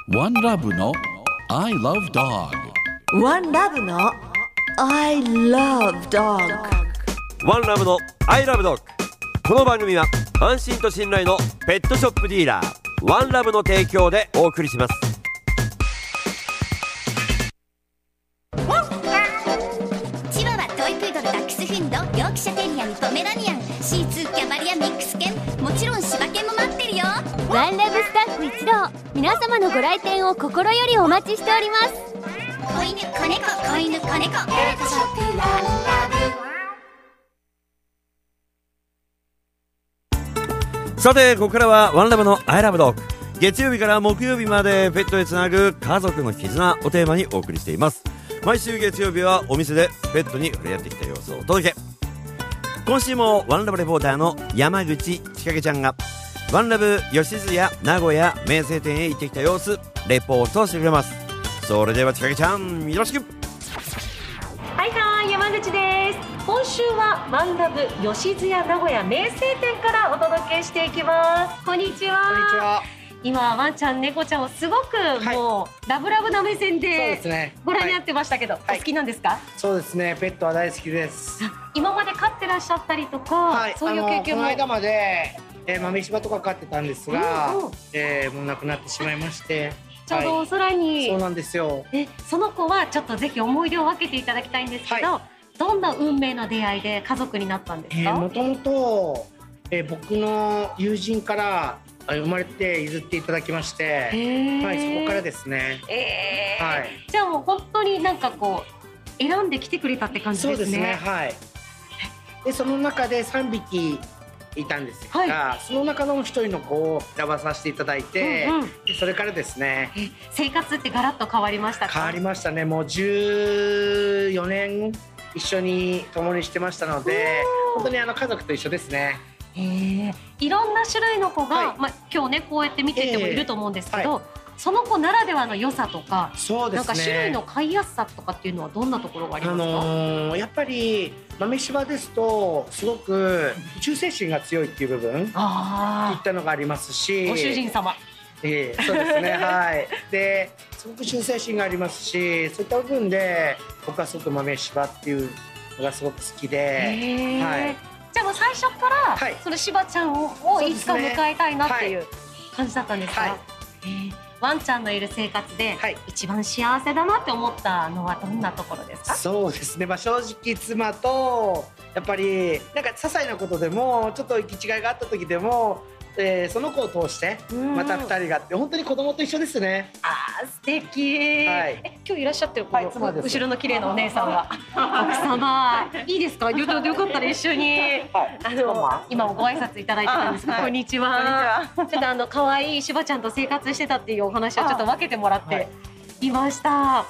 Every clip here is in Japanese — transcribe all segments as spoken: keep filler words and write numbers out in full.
ワンラブの I love dog。 ワンラブの I love dog。 ワンラブの I love dog。 この番組は安心と信頼のペットショップディーラーワンラブの提供でお送りします。 チワワ、トイプードル、ダックスフィンド、ヨークシャテリアン、ポメラニアン、シーツー、キャバリア、ミックス犬、もちろん柴犬も待ってるよ。 ワンラブスタッフ一同、皆様のご来店を心よりお待ちしております。 子犬、子猫、子犬、子猫、ペットショップワンラブ。さて、ここからはワンラブの I love dog。 月曜日から木曜日までペットへつなぐ家族の絆をテーマにお送りしています。毎週月曜日はお店でペットに触れ合ってきた様子をお届け。今週もワンラブレポーターの山口千景ちゃんがワンラブ吉津屋名古屋名声店へ行ってきた様子レポートしてくれます。それでは千景ちゃん、よろしく。 はいはい、山口です。今週はワンラブ吉津屋名古屋名声店からお届けしていきます。こんにちは。 こんにちは。 今ワンちゃん猫ちゃんをすごくもうラブラブな目線でご覧になってましたけど、はい、お好きなんですか？ そうですね、ペットは大好きです。 今まで飼ってらっしゃったりとか、 はい、 そういう経験も。 この間まで、えー、豆柴とか飼ってたんですが、うんうん、えー、もう亡くなってしまいましてちょうどお空に、はい、 そうなんですよ。 えその子はちょっとぜひ思い出を分けていただきたいんですけど、はい、どんな運命の出会いで家族になったんですか？ もともと僕の友人から生まれて譲っていただきまして、はい、そこからですね。 えーはい、じゃあもう本当になんかこう選んできてくれたって感じですね。 そうですね、はい。でその中でさんびきいたんですが、はい、その中のひとりの子を選ばさせていただいて、うんうん、でそれからですね。 え生活ってガラッと変わりましたか？ 変わりましたね。もうじゅうよねん一緒に共にしてましたので、本当にあの家族と一緒ですね。 へいろんな種類の子が、はい、まあ、今日ねこうやって見ててもいると思うんですけど、えーはい、その子ならではの良さとか、 そうですね、 なんか種類の飼いやすさとかっていうのはどんなところがありますか？あのー、やっぱり豆柴ですとすごく忠誠心が強いっていう部分あいったのがありますし、 ご主人様、 えー、そうですねはいですごく忠誠心がありますし、そういった部分で僕はすごく豆柴っていうのがすごく好きで、はい。 じゃあもう最初から、はい、その柴ちゃんをいつか迎えたいなっていう感じだったんですか？はいはい、えー、ワンちゃんのいる生活で、はい、一番幸せだなって思ったのはどんなところですか？ そうですね、まあ、正直妻とやっぱりなんか些細なことでもちょっと行き違いがあった時でも、えー、その子を通してまたふたりがあって本当に子供と一緒ですね。 あー素敵、はい、え今日いらっしゃってるこの、はい、後ろの綺麗なお姉さんは奥様いいですか？よよかったら一緒に、はい、あの今もご挨拶いただいてたんですが、はい、こんにちは。ちょっとあの可愛い柴ちゃんと生活してたっていうお話をちょっと分けてもらっていました。はい、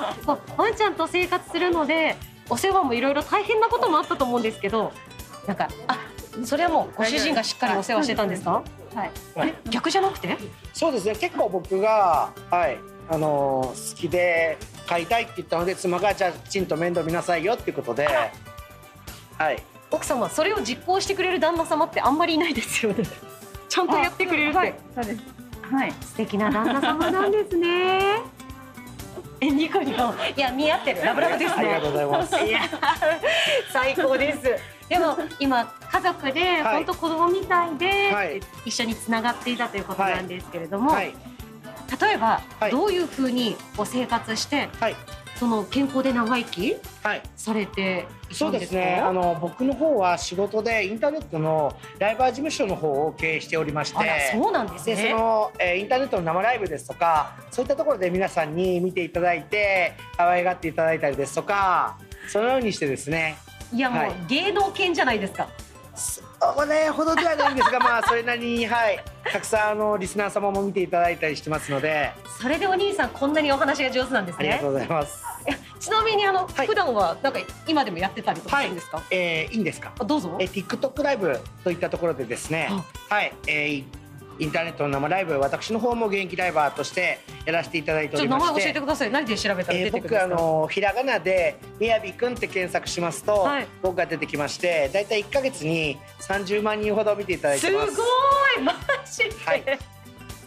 ワンちゃんと生活するのでお世話もいろいろ大変なこともあったと思うんですけど、なんかあそれはもうご主人がしっかりお世話してたんですか？はい、え逆じゃなくて？そうですね、 結構僕が、はいあのー、好きで飼いたいって言ったので妻がじゃあきちんと面倒見なさいよっていうことで、はい、 奥様それを実行してくれる旦那様ってあんまりいないですよね。ちゃんとやってくれるって、はい、そうです、はい、素敵な旦那様なんですね。えニコニコいや見合ってるラブラブですね。 ありがとうございます。 いや最高です。でも今家族で本当子供みたいで、はい、一緒につながっていたということなんですけれども、はいはい、例えば、はい、どういうふうにご生活して、はい、その健康で長生き、はい、されていたんですか？ そうですね、あの僕の方は仕事でインターネットのライバー事務所の方を経営しておりまして、 あらそうなんですね。 でその、えー、インターネットの生ライブですとかそういったところで皆さんに見ていただいて可愛がっていただいたりですとか、そのようにしてですね、 いやもう、はい、芸能犬じゃないですか。 そうねほどではないんですがまあそれなりに、はい、たくさんあのリスナー様も見ていただいたりしてますので。 それでお兄さんこんなにお話が上手なんですね。 ありがとうございます。 ちなみにあの、はい、普段はなんか今でもやってたりとかするんですか？ はい、えー、いいんですか？ どうぞ。 えー、TikTok ライブといったところでですね、はい、えーインターネットの生ライブ、私の方も現役ライバーとしてやらせていただいておりまして、 ちょっと名前教えてください。何で調べたら出てくるんですか？ えー、僕あのひらがなでみやびくんって検索しますと、はい、僕が出てきまして、だいたいいっかげつにさんじゅうまんにんほど見ていただいてます。 すごいマジで、はい、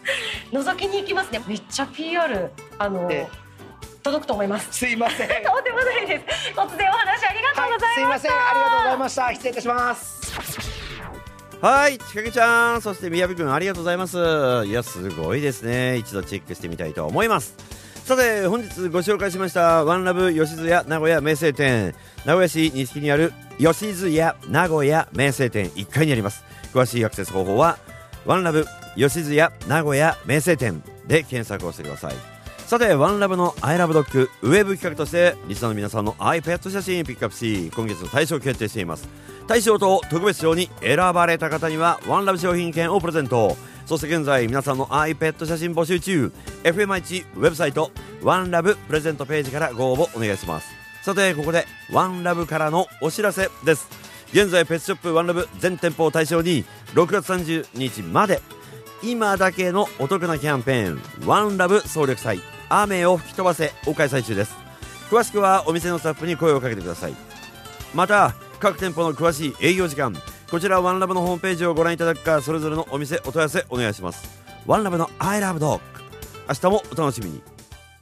覗きに行きますね。めっちゃ ピーアール あの、ええ、届くと思います。 すいません。とんでもないです。突然お話ありがとうございました。 はい、すいません、ありがとうございました。失礼いたします。 はい、ちかけちゃん、そしてみやびくん、ありがとうございます。いや、すごいですね。一度チェックしてみたいと思います。さて、本日ご紹介しましたワンラブ吉津屋名古屋名声店、名古屋市西にある吉津屋名古屋名声店いっかいにあります。詳しいアクセス方法はワンラブ吉津屋名古屋名声店で検索をしてください。さて、ワンラブのアイラブドッグウェブ企画としてリスナーの皆さんの iPad 写真ピックアップし、今月の大賞を決定しています。大賞と特別賞に選ばれた方にはワンラブ商品券をプレゼント。そして現在皆さんの iPad 写真募集中。 エフエムアイチ ウェブサイトワンラブプレゼントページからご応募お願いします。さて、ここでワンラブからのお知らせです。現在ペットショップワンラブ全店舗を対象にろくがつさんじゅうにちまで今だけのお得なキャンペーン、ワンラブ総力祭雨を吹き飛ばせを開催中です。詳しくはお店のスタッフに声をかけてください。また各店舗の詳しい営業時間、こちらワンラブのホームページをご覧いただくか、それぞれのお店お問い合わせお願いします。ワンラブの I love dog、 明日もお楽しみに。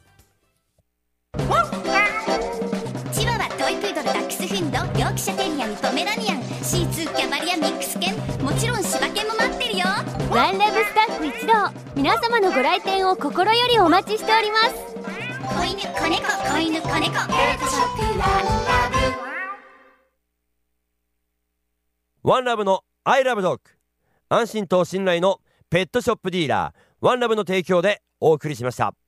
チワワ、トイプードル、ダックスフンド、ヨークシャテリアン、ポメラニアン、シーツー、キャバリア、ミックス犬、もちろん柴犬も待ってるよ。 ワンラブスタッフ一同、皆様のご来店を心よりお待ちしております。 子犬、子猫、子犬、子猫、ペットショップワンラブ。 ワンラブの I love dog、 安心と信頼のペットショップディーラーワンラブの提供でお送りしました。